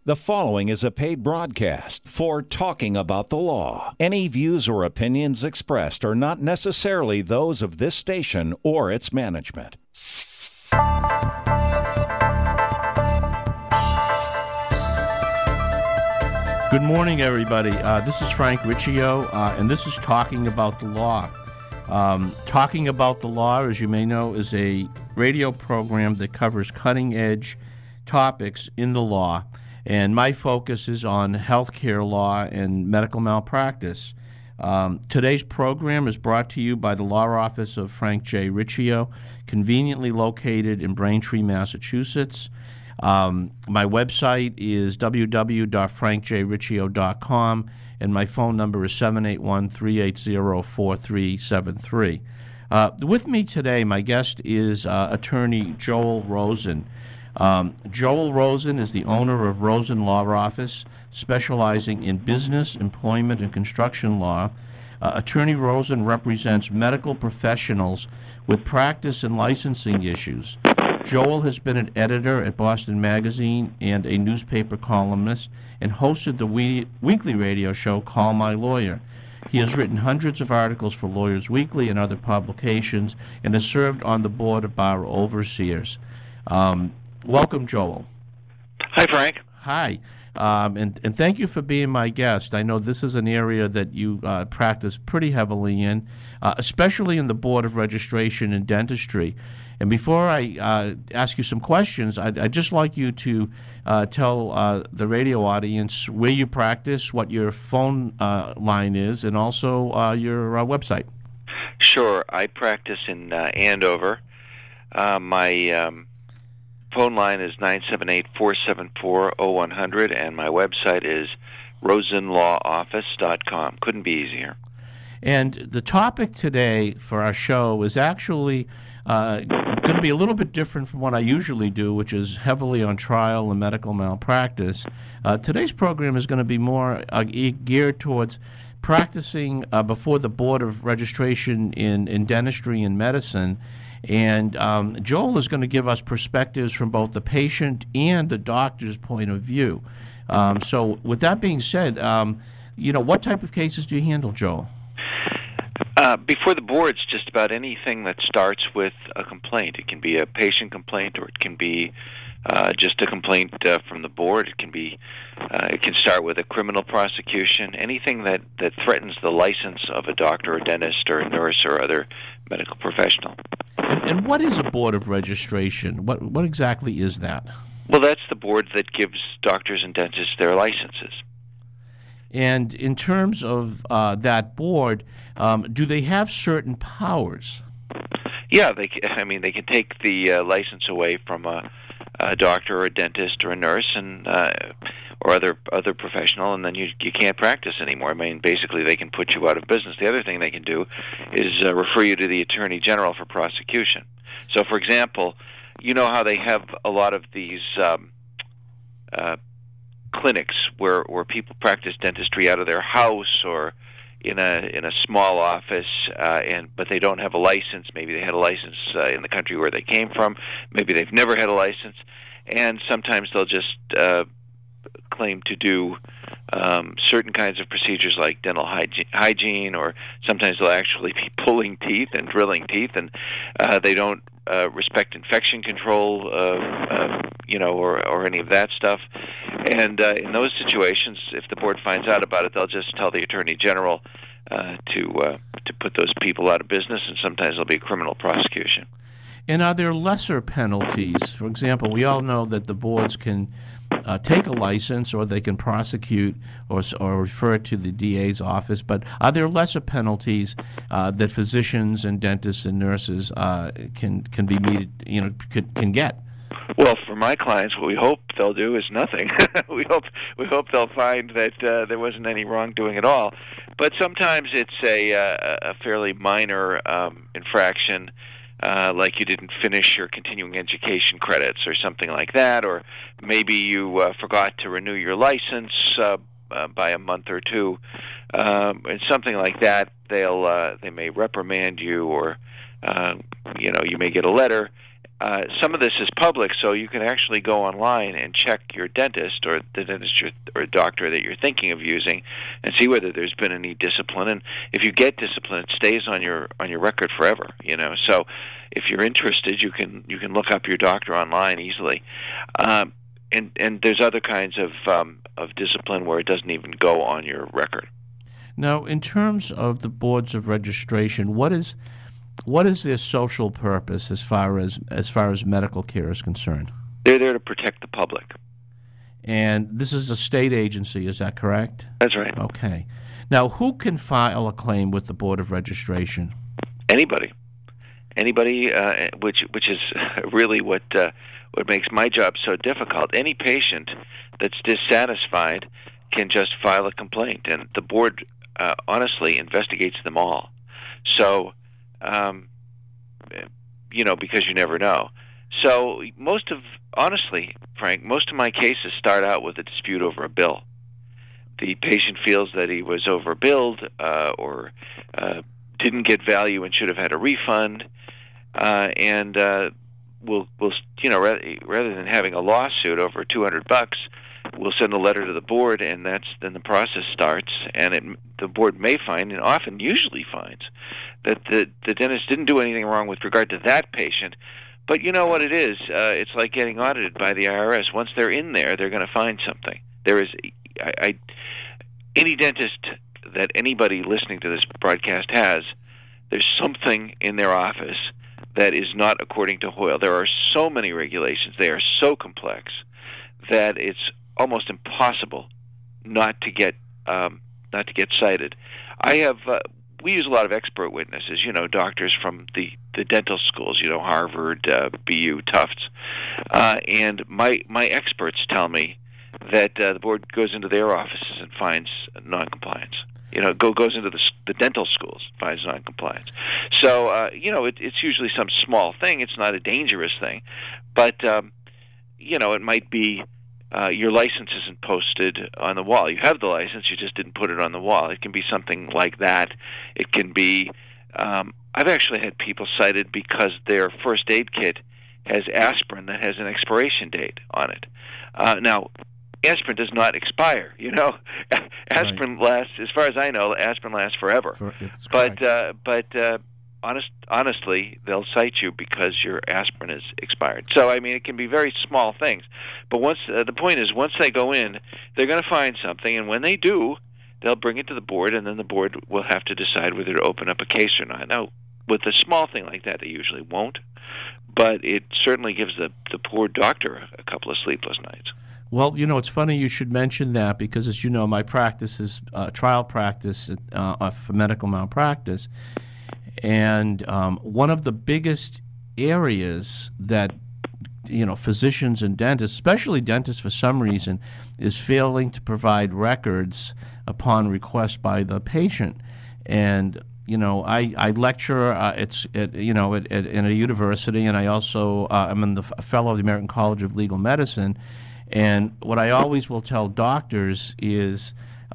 The following is a paid broadcast for Talking About the Law. Any views or opinions expressed are not necessarily those of this station or its management. Good morning, everybody. This is Frank Riccio, and this is Talking About the Law. Talking About the Law, as you may know, is a radio program that covers cutting-edge topics in the law, and my focus is on healthcare law and medical malpractice. Today's program is brought to you by the law office of Frank J. Riccio, conveniently located in Braintree, Massachusetts. My website is www.frankjriccio.com, and my phone number is 781-380-4373. With me today, my guest is attorney Joel Rosen. Joel Rosen is the owner of Rosen Law Office, specializing in business, employment, and construction law. Attorney Rosen represents medical professionals with practice and licensing issues. Joel has been an editor at Boston Magazine and a newspaper columnist, and hosted the weekly radio show Call My Lawyer. He has written hundreds of articles for Lawyers Weekly and other publications, and has served on the board of Bar Overseers. Welcome, Joel. Hi, Frank. Hi. And thank you for being my guest. I know this is an area that you practice pretty heavily in, especially in the Board of Registration in Dentistry. And before I ask you some questions, I'd just like you to tell the radio audience where you practice, what your phone line is, and also your website. Sure. I practice in Andover. My phone line is 978-474-0100, and my website is rosenlawoffice.com. Couldn't be easier. And the topic today for our show is actually going to be a little bit different from what I usually do, which is heavily on trial and medical malpractice. Today's program is going to be more geared towards practicing before the Board of Registration in Dentistry and Medicine. And Joel is going to give us perspectives from both the patient and the doctor's point of view. So with that being said, what type of cases do you handle, Joel? Before the board, it's just about anything that starts with a complaint. It can be a patient complaint, or it can be just a complaint from the board. It can start with a criminal prosecution. Anything that threatens the license of a doctor or dentist or a nurse or other medical professional. And what is a Board of Registration? What exactly is that? Well, that's the board that gives doctors and dentists their licenses. And in terms of that board, do they have certain powers? Yeah, they can take the license away from a doctor or a dentist or a nurse and or other professional, and then you can't practice anymore. I mean, basically, they can put you out of business. The other thing they can do is refer you to the Attorney General for prosecution. So, for example, you know how they have a lot of these clinics where people practice dentistry out of their house or in a small office, but they don't have a license. Maybe they had a license in the country where they came from. Maybe they've never had a license, and sometimes they'll just claim to do certain kinds of procedures like dental hygiene, or sometimes they'll actually be pulling teeth and drilling teeth, and they don't respect infection control, or any of that stuff. And in those situations, if the board finds out about it, they'll just tell the Attorney General to put those people out of business, and sometimes there'll be a criminal prosecution. And are there lesser penalties? For example, we all know that the boards can take a license, or they can prosecute or refer it to the DA's office, but are there lesser penalties that physicians and dentists and nurses can be can get? Well, for my clients, what we hope they'll do is nothing. we hope they'll find that there wasn't any wrongdoing at all. But sometimes it's a fairly minor infraction, like you didn't finish your continuing education credits or something like that, or maybe you forgot to renew your license by a month or two, and something like that. They may reprimand you, or you may get a letter. some of this is public, so you can actually go online and check your dentist or the dentist or doctor that you're thinking of using, and see whether there's been any discipline. And if you get discipline, it stays on your record forever. So if you're interested, you can look up your doctor online easily. And there's other kinds of discipline where it doesn't even go on your record. Now, in terms of the boards of registration, what is their social purpose as far as medical care is concerned? They're there to protect the public. And this is a state agency, is that correct? That's right. Okay. Now, who can file a claim with the Board of Registration? Anybody, which is really what makes my job so difficult. Any patient that's dissatisfied can just file a complaint, and the board honestly investigates them all. So, because you never know. So honestly, Frank, most of my cases start out with a dispute over a bill. The patient feels that he was overbilled or didn't get value and should have had a refund, and we'll rather than having a lawsuit over $200, we'll send a letter to the board, and then the process starts. And the board may find, and often usually finds, that the dentist didn't do anything wrong with regard to that patient. But you know what it is? It's like getting audited by the IRS. Once they're in there, they're going to find something. There is any dentist that anybody listening to this broadcast has, there's something in their office that is not according to Hoyle. There are so many regulations. They are so complex that it's almost impossible not to get cited. We use a lot of expert witnesses, doctors from the dental schools, Harvard, BU, Tufts, and my experts tell me that the board goes into their offices and finds noncompliance. Goes into the dental schools, finds noncompliance. So, it's usually some small thing. It's not a dangerous thing, but it might be your license isn't posted on the wall. You have the license, you just didn't put it on the wall. It can be something like that. It can be, I've actually had people cited because their first aid kit has aspirin that has an expiration date on it. Now, aspirin does not expire. Aspirin lasts, as far as I know, aspirin lasts forever. But honestly, they'll cite you because your aspirin is expired. So, it can be very small things. But the point is, once they go in, they're going to find something, and when they do, they'll bring it to the board, and then the board will have to decide whether to open up a case or not. Now, with a small thing like that, they usually won't, but it certainly gives the poor doctor a couple of sleepless nights. Well, it's funny you should mention that because, as you know, my practice is trial practice for medical malpractice. And one of the biggest areas that, physicians and dentists, especially dentists for some reason, is failing to provide records upon request by the patient. And, I lecture in a university, and I also am a fellow of the American College of Legal Medicine. And what I always will tell doctors is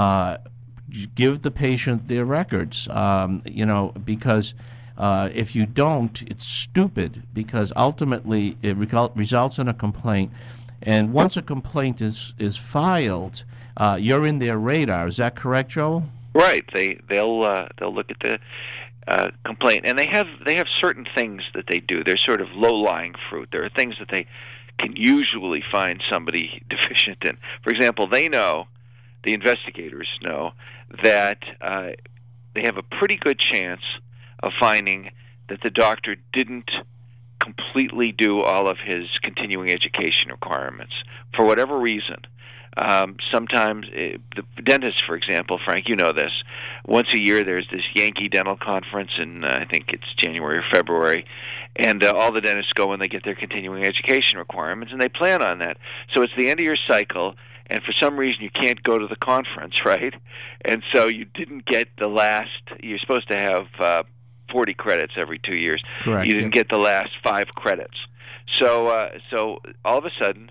give the patient their records, because if you don't, it's stupid, because ultimately it results in a complaint. And once a complaint is filed, you're in their radar. Is that correct, Joel? Right. They'll look at the complaint, and they have certain things that they do. They're sort of low-lying fruit. There are things that they can usually find somebody deficient in. For example, the investigators know that they have a pretty good chance of finding that the doctor didn't completely do all of his continuing education requirements for whatever reason. Sometimes the dentists, for example, Frank, you know this, once a year there's this Yankee Dental Conference, and I think it's January or February, and all the dentists go and they get their continuing education requirements, and they plan on that. So it's the end of your cycle, and for some reason you can't go to the conference, right? And so you didn't get the last, you're supposed to have 40 credits every 2 years. Correct. You didn't get the last 5 credits. So all of a sudden,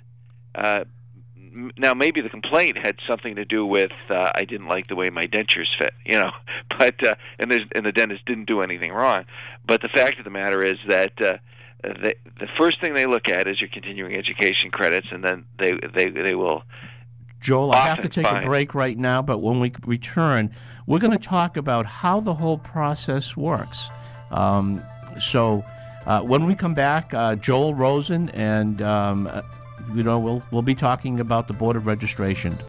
now maybe the complaint had something to do with I didn't like the way my dentures fit, but and the dentist didn't do anything wrong. But the fact of the matter is that the first thing they look at is your continuing education credits, and then they will. Joel, I have to take a break right now, but when we return, we're going to talk about how the whole process works. So when we come back, Joel Rosen, and we'll be talking about the Board of Registration.